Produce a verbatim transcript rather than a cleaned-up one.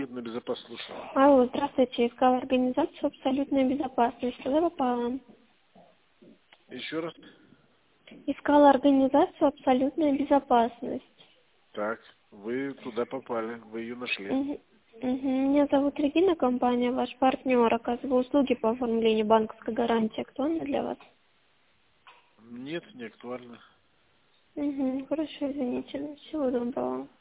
абсолютная безопасность, слушаю. Алло, здравствуйте, искала организацию «Абсолютная безопасность». Куда попала? Еще раз. Искала организацию «Абсолютная безопасность». Так, вы туда попали, вы ее нашли. Угу. Угу. Меня зовут Регина, компания «Ваш партнер». Оказываю услуги по оформлению банковской гарантии. Актуально для вас? Нет, не актуально. Угу. Хорошо, извините. Всего доброго.